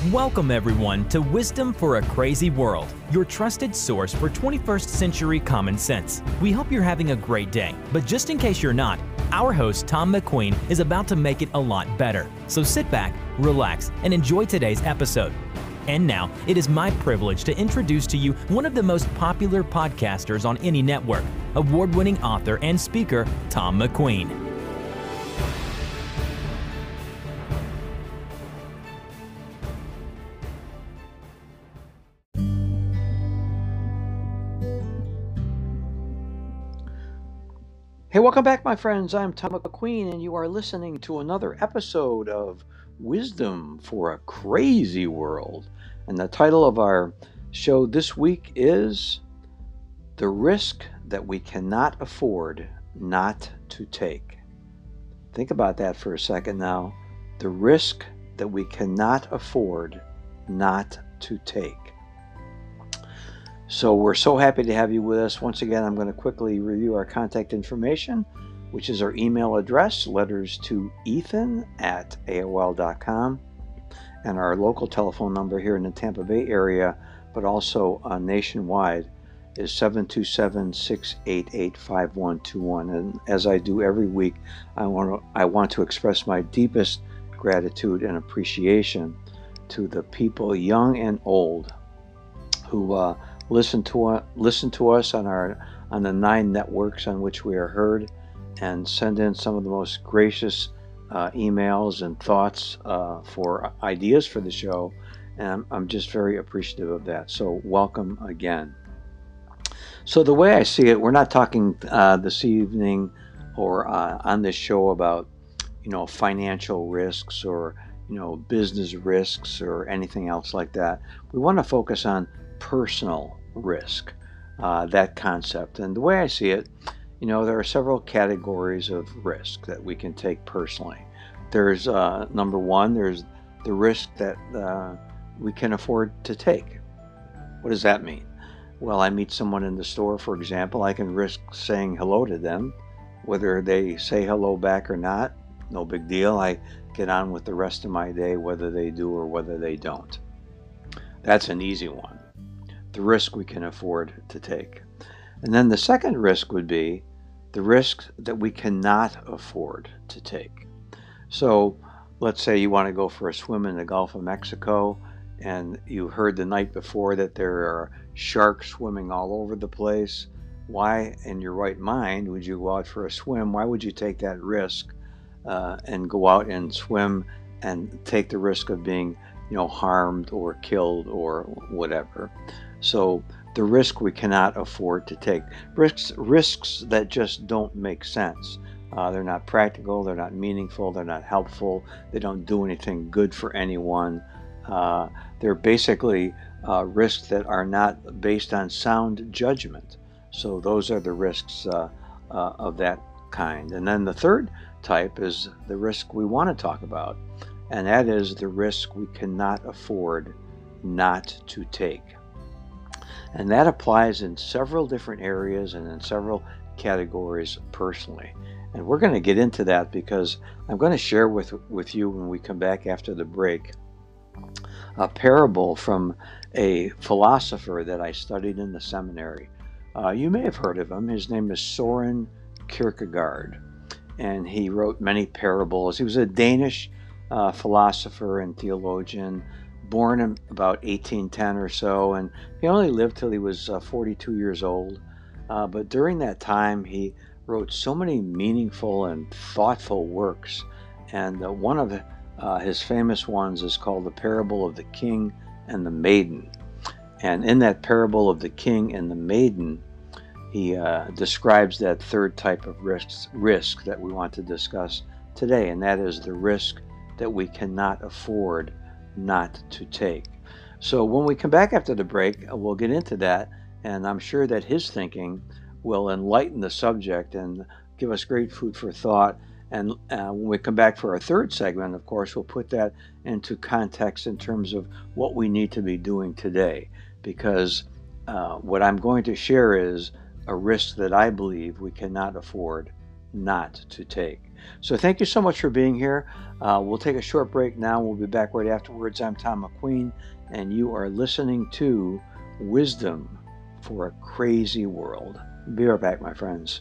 Welcome everyone to Wisdom for a Crazy World, your trusted source for 21st century common sense. We hope you're having a great day, but just in case you're not, our host Tom McQueen is about to make it a lot better. So sit back, relax, and enjoy today's episode. And now, it is my privilege to introduce to you one of the most popular podcasters on any network, award-winning author and speaker, Tom McQueen. Hey, welcome back, my friends. I'm Tom McQueen, and you are listening to another episode of Wisdom for a Crazy World. And the title of our show this week is The Risk That We Cannot Afford Not to Take. Think about that for a second now. The risk that we cannot afford not to take. So we're so happy to have you with us. Once again, I'm going to quickly review our contact information, which is our email address, letters to Ethan@AOL.com, and our local telephone number here in the Tampa Bay area, but also nationwide, is 727-688-5121. And as I do every week, I want to express my deepest gratitude and appreciation to the people, young and old, who listen to us on the 9 networks on which we are heard, and send in some of the most gracious emails and thoughts for ideas for the show, and I'm just very appreciative of that. So welcome again. So the way I see it, we're not talking this evening or on this show about financial risks or business risks or anything else like that. We want to focus on personal risk, that concept. And the way I see it, there are several categories of risk that we can take personally. There's number one, there's the risk that we can afford to take. What does that mean? Well, I meet someone in the store, for example, I can risk saying hello to them. Whether they say hello back or not, no big deal. I get on with the rest of my day, whether they do or whether they don't. That's an easy one. The risk we can afford to take. And then the second risk would be the risk that we cannot afford to take. So let's say you want to go for a swim in the Gulf of Mexico, and you heard the night before that there are sharks swimming all over the place. Why in your right mind would you go out for a swim? Why would you take that risk and go out and swim and take the risk of being harmed or killed or whatever? So the risk we cannot afford to take. Risks that just don't make sense. They're not practical, they're not meaningful, they're not helpful, they don't do anything good for anyone. They're basically risks that are not based on sound judgment. So those are the risks of that kind. And then the third type is the risk we want to talk about, and that is the risk we cannot afford not to take. And that applies in several different areas and in several categories personally. And we're going to get into that because I'm going to share with you when we come back after the break a parable from a philosopher that I studied in the seminary. You may have heard of him. His name is Søren Kierkegaard, and he wrote many parables. He was a Danish philosopher and theologian, born in about 1810 or so, and he only lived till he was 42 years old. But during that time, he wrote so many meaningful and thoughtful works, and one of his famous ones is called The Parable of the King and the Maiden. And in that parable of the king and the maiden, he describes that third type of risk that we want to discuss today, and that is the risk that we cannot afford not to take. So when we come back after the break, we'll get into that, and I'm sure that his thinking will enlighten the subject and give us great food for thought. And when we come back for our third segment, of course, we'll put that into context in terms of what we need to be doing today, because what I'm going to share is a risk that I believe we cannot afford not to take. So thank you so much for being here. We'll take a short break now. We'll be back right afterwards. I'm Tom McQueen, and you are listening to Wisdom for a Crazy World. Be right back, my friends.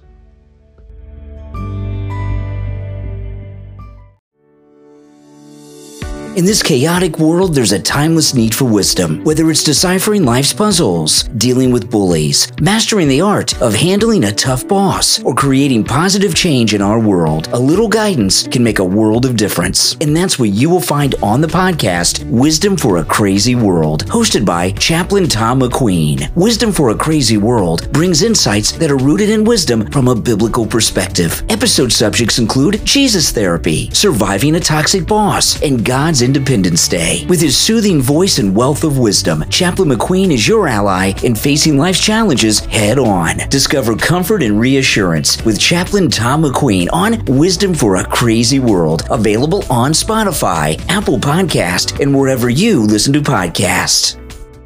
In this chaotic world, there's a timeless need for wisdom. Whether it's deciphering life's puzzles, dealing with bullies, mastering the art of handling a tough boss, or creating positive change in our world, a little guidance can make a world of difference. And that's what you will find on the podcast, Wisdom for a Crazy World, hosted by Chaplain Tom McQueen. Wisdom for a Crazy World brings insights that are rooted in wisdom from a biblical perspective. Episode subjects include Jesus therapy, surviving a toxic boss, and God's Independence Day. With his soothing voice and wealth of wisdom, Chaplain McQueen is your ally in facing life's challenges head on. Discover comfort and reassurance with Chaplain Tom McQueen on Wisdom for a Crazy World, available on Spotify, Apple Podcast, and wherever you listen to podcasts.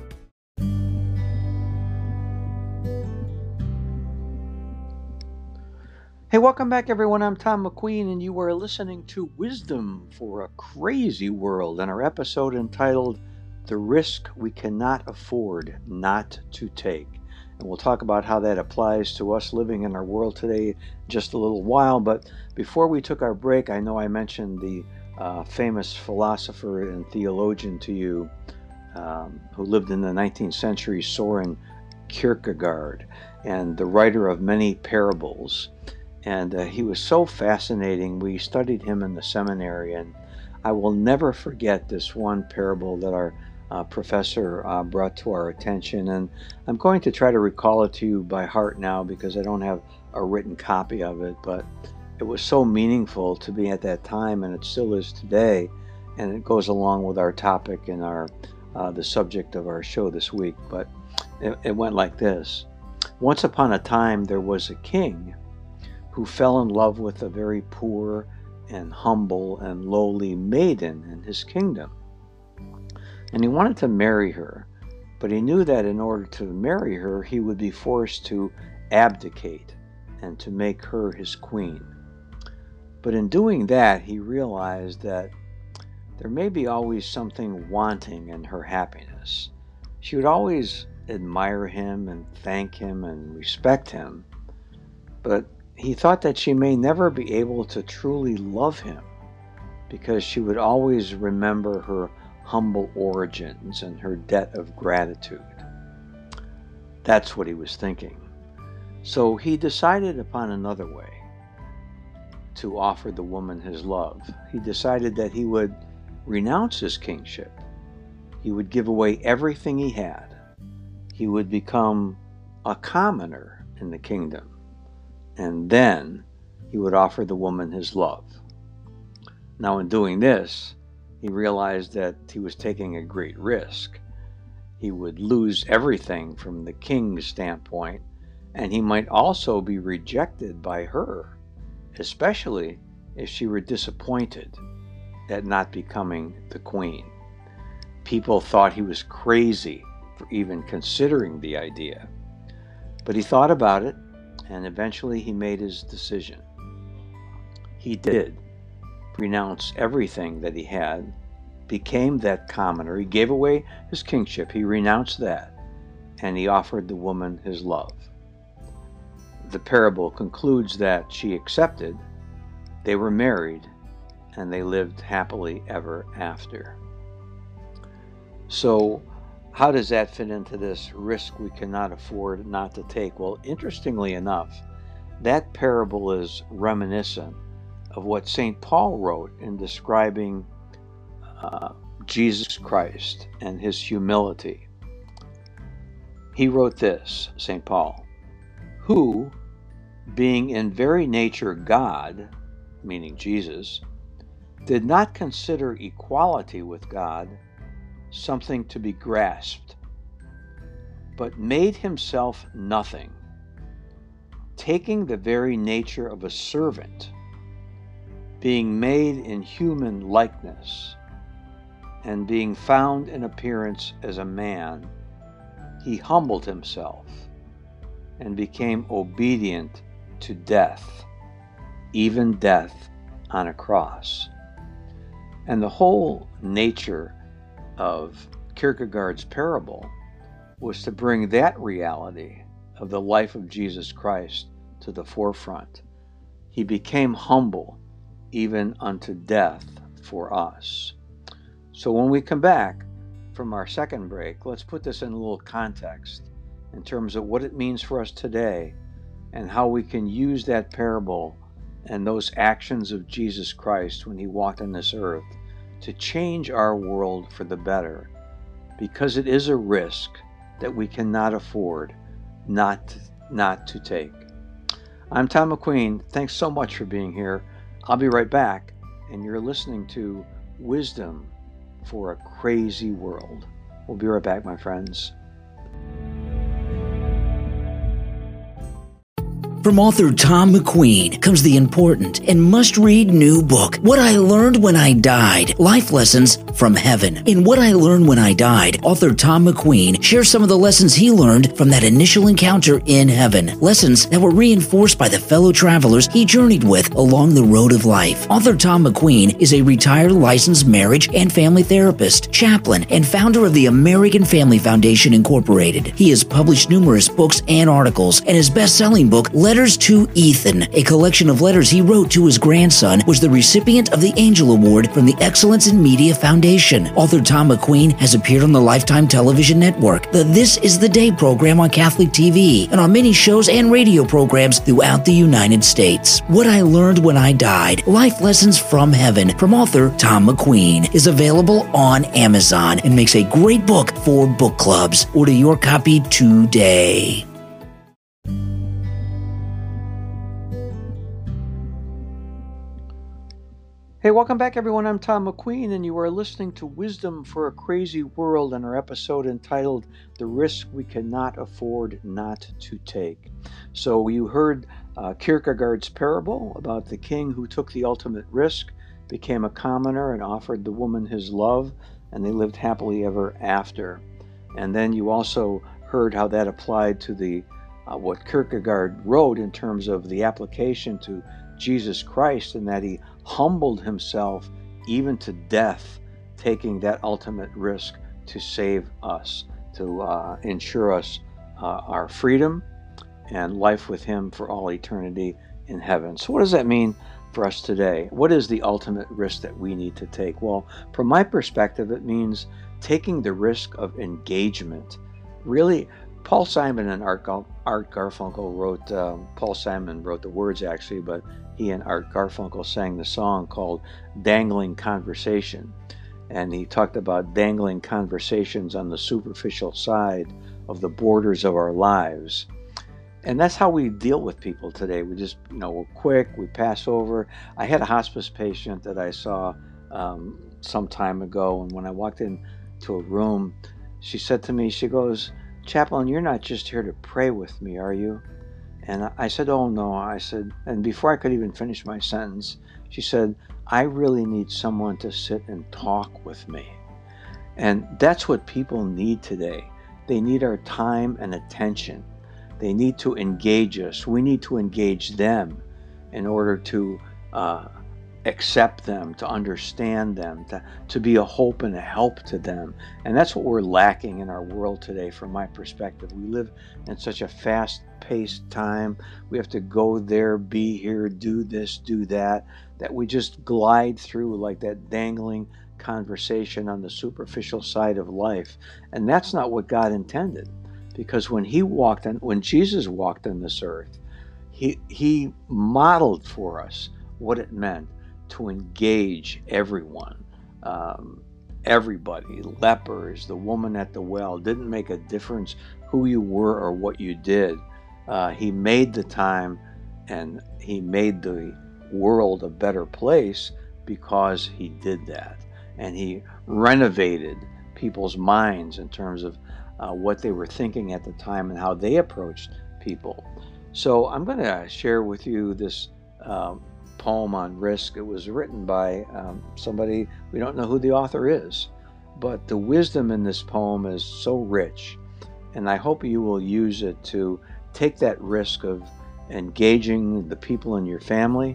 Hey, welcome back, everyone. I'm Tom McQueen, and you are listening to Wisdom for a Crazy World, and our episode entitled The Risk We Cannot Afford Not to Take. And we'll talk about how that applies to us living in our world today in just a little while. But before we took our break, I know I mentioned the famous philosopher and theologian to you who lived in the 19th century, Soren Kierkegaard, and the writer of many parables. And he was so fascinating. We studied him in the seminary, and I will never forget this one parable that our professor brought to our attention. And I'm going to try to recall it to you by heart now because I don't have a written copy of it, but it was so meaningful to me at that time, and it still is today. And it goes along with our topic and our the subject of our show this week. But it went like this. Once upon a time, there was a king who fell in love with a very poor and humble and lowly maiden in his kingdom. And he wanted to marry her, but he knew that in order to marry her, he would be forced to abdicate and to make her his queen. But in doing that, he realized that there may be always something wanting in her happiness. She would always admire him and thank him and respect him, but he thought that she may never be able to truly love him because she would always remember her humble origins and her debt of gratitude. That's what he was thinking. So he decided upon another way to offer the woman his love. He decided that he would renounce his kingship. He would give away everything he had. He would become a commoner in the kingdom. And then he would offer the woman his love. Now, in doing this, he realized that he was taking a great risk. He would lose everything from the king's standpoint, and he might also be rejected by her, especially if she were disappointed at not becoming the queen. People thought he was crazy for even considering the idea. But he thought about it, and eventually he made his decision. He did renounce everything that he had, became that commoner. He gave away his kingship. He renounced that, and he offered the woman his love. The parable concludes that she accepted, they were married, and they lived happily ever after. So, how does that fit into this risk we cannot afford not to take? Well, interestingly enough, that parable is reminiscent of what St. Paul wrote in describing Jesus Christ and his humility. He wrote this, St. Paul, who, being in very nature God, meaning Jesus, did not consider equality with God something to be grasped, but made himself nothing, taking the very nature of a servant, being made in human likeness, and being found in appearance as a man, he humbled himself and became obedient to death, even death on a cross. And the whole nature of Kierkegaard's parable was to bring that reality of the life of Jesus Christ to the forefront. He became humble even unto death for us. So when we come back from our second break, let's put this in a little context in terms of what it means for us today and how we can use that parable and those actions of Jesus Christ when he walked on this earth to change our world for the better, because it is a risk that we cannot afford not to take. I'm Tom McQueen. Thanks so much for being here. I'll be right back, and you're listening to Wisdom for a Crazy World. We'll be right back, my friends. From author Tom McQueen comes the important and must-read new book, What I Learned When I Died, Life Lessons from Heaven. In What I Learned When I Died, author Tom McQueen shares some of the lessons he learned from that initial encounter in heaven, lessons that were reinforced by the fellow travelers he journeyed with along the road of life. Author Tom McQueen is a retired licensed marriage and family therapist, chaplain, and founder of the American Family Foundation Incorporated. He has published numerous books and articles, and his best-selling book, Letters to Ethan, a collection of letters he wrote to his grandson, was the recipient of the Angel Award from the Excellence in Media Foundation. Author Tom McQueen has appeared on the Lifetime Television Network, the This Is the Day program on Catholic TV, and on many shows and radio programs throughout the United States. What I Learned When I Died, Life Lessons from Heaven, from author Tom McQueen, is available on Amazon and makes a great book for book clubs. Order your copy today. Hey, welcome back, everyone. I'm Tom McQueen, and you are listening to Wisdom for a Crazy World and our episode entitled The Risk We Cannot Afford Not to Take. So you heard Kierkegaard's parable about the king who took the ultimate risk, became a commoner, and offered the woman his love, and they lived happily ever after. And then you also heard how that applied to the what Kierkegaard wrote in terms of the application to Jesus Christ, and that he humbled himself even to death, taking that ultimate risk to save us, to ensure us our freedom and life with him for all eternity in heaven. So what does that mean for us today? What is the ultimate risk that we need to take? Well, from my perspective, it means taking the risk of engagement. Really, Paul Simon and Art Garfunkel wrote, Paul Simon wrote the words actually, but he and Art Garfunkel sang the song called Dangling Conversation. And he talked about dangling conversations on the superficial side of the borders of our lives. And that's how we deal with people today. We just, we're quick, we pass over. I had a hospice patient that I saw some time ago, and when I walked into a room, she said to me, she goes, "Chaplain, you're not just here to pray with me, are you?" And I said, "Oh, no." I said, and before I could even finish my sentence, she said, "I really need someone to sit and talk with me." And that's what people need today. They need our time and attention. They need to engage us. We need to engage them in order to accept them, to understand them, to be a hope and a help to them. And that's what we're lacking in our world today, from my perspective. We live in such a fast-paced time. We have to go there, be here, do this, do that we just glide through like that dangling conversation on the superficial side of life. And that's not what God intended. Because when Jesus walked on this earth, he modeled for us what it meant to engage everyone, everybody, lepers, the woman at the well. Didn't make a difference who you were or what you did. He made the time, and he made the world a better place because he did that. And he renovated people's minds in terms of what they were thinking at the time and how they approached people. So I'm going to share with you this poem on risk. It was written by somebody, we don't know who the author is, but the wisdom in this poem is so rich, and I hope you will use it to take that risk of engaging the people in your family,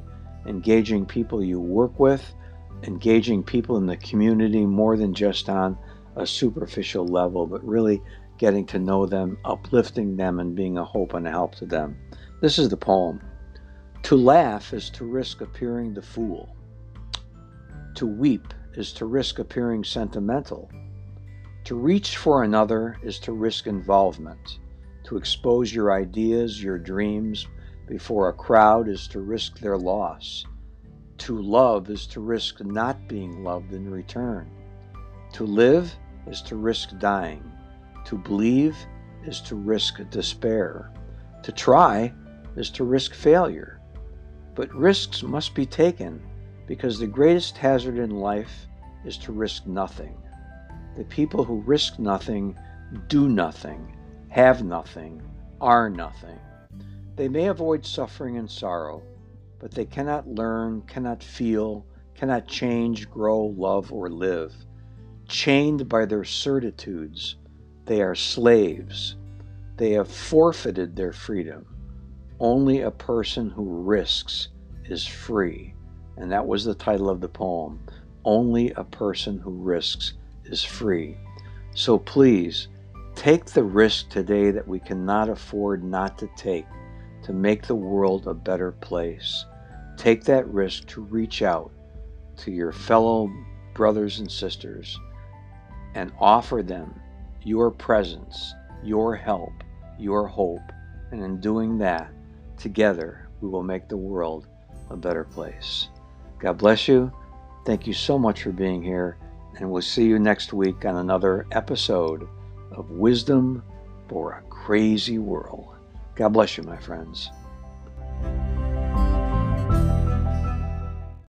engaging people you work with, engaging people in the community more than just on a superficial level, but really getting to know them, uplifting them, and being a hope and a help to them. This is the poem. To laugh is to risk appearing the fool. To weep is to risk appearing sentimental. To reach for another is to risk involvement. To expose your ideas, your dreams, before a crowd is to risk their loss. To love is to risk not being loved in return. To live is to risk dying. To believe is to risk despair. To try is to risk failure. But risks must be taken, because the greatest hazard in life is to risk nothing. The people who risk nothing do nothing, have nothing, are nothing. They may avoid suffering and sorrow, but they cannot learn, cannot feel, cannot change, grow, love, or live. Chained by their certitudes, they are slaves. They have forfeited their freedom. Only a person who risks is free. And that was the title of the poem. Only a person who risks is free. So please, take the risk today that we cannot afford not to take to make the world a better place. Take that risk to reach out to your fellow brothers and sisters and offer them your presence, your help, your hope. And in doing that, together, we will make the world a better place. God bless you. Thank you so much for being here. And we'll see you next week on another episode of Wisdom for a Crazy World. God bless you, my friends.